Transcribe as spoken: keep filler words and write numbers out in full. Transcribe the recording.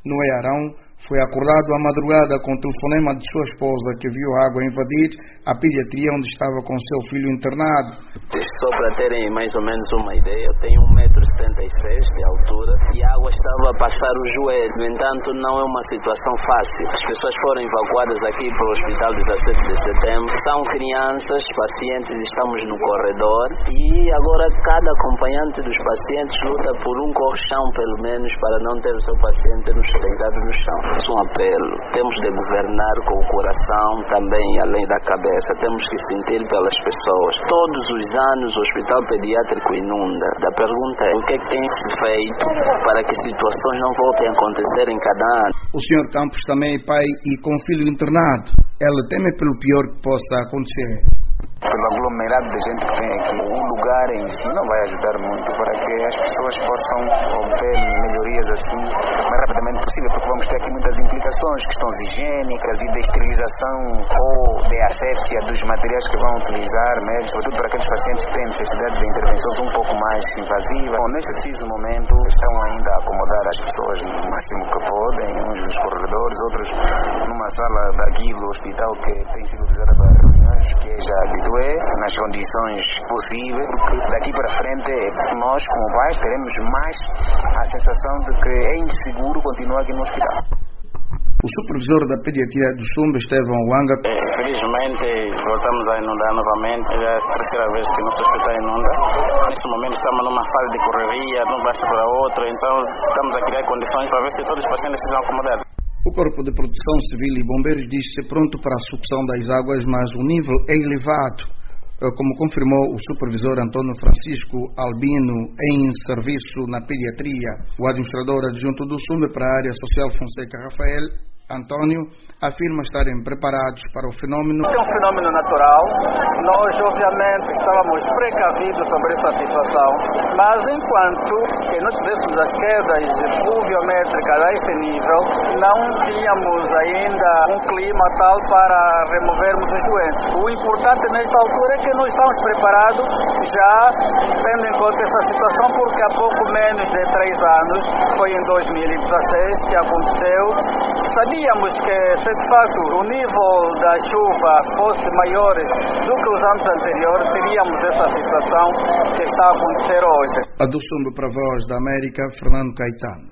No Eiarão, foi acordado à madrugada com o telefonema de sua esposa que viu a água invadir a pediatria onde estava com seu filho internado. Só para terem mais ou menos uma ideia, eu tenho um metro e setenta e seis de altura e a água estava a passar o joelho. No entanto, não é uma situação fácil. As pessoas foram evacuadas aqui para o hospital dezassete de setembro. São crianças, pacientes, estamos no corredor e agora cada acompanhante dos pacientes luta por um colchão, pelo menos, para não ter o seu paciente deitado no chão. É um apelo. Temos de governar com o coração também, além da cabeça. Temos que sentir pelas pessoas. Todos os anos o hospital pediátrico inunda. A pergunta é: o que é que tem se feito para que situações não voltem a acontecer em cada ano? O senhor Campos também é pai e com filho internado. Ela teme pelo pior que possa acontecer. Pelo aglomerado de gente que tem aqui, o lugar em si não vai ajudar muito para que as pessoas possam obter melhorias assim o mais rapidamente possível, porque vamos ter aqui muitas implicações, questões higiênicas e de esterilização ou de asepsia dos materiais que vão utilizar, médicos, sobretudo para aqueles pacientes que têm necessidades de intervenções um pouco mais invasivas. Bom, neste preciso momento estão ainda a acomodar as pessoas no máximo que podem, uns nos corredores, outros numa sala daqui do hospital que tem sido utilizada para reuniões, que é já habitual, nas condições possíveis, porque daqui para frente nós, como pais, teremos mais a sensação de que é inseguro continuar aqui no hospital. O supervisor da pediatria do Sumbe, Estevão Wanga. Felizmente voltamos a inundar novamente, é a terceira vez que nosso hospital inunda. Nesse momento estamos numa fase de correria, de um baixo para outro, então estamos a criar condições para ver se todos os pacientes sejam acomodados. O Corpo de Proteção Civil e Bombeiros diz-se pronto para a sucção das águas, mas o nível é elevado, como confirmou o supervisor Antônio Francisco Albino em serviço na pediatria. O administrador adjunto do Sumbe para a área social, Fonseca Rafael Antônio, afirma estarem preparados para o fenômeno. É um fenômeno natural. Nós, obviamente, estávamos precavidos sobre essa situação, mas enquanto que não tivéssemos as quedas pluviométricas a este nível, não tínhamos ainda um clima tal para removermos os doentes. O importante nesta altura é que nós estamos preparados, já tendo em conta essa situação, porque há pouco menos de três anos, foi em dois mil e dezasseis que aconteceu. Sabíamos que, se de facto o nível da chuva fosse maior do que os anos anteriores, teríamos essa situação que está a acontecer hoje. A do Sumbe para a Voz da América, Fernando Caetano.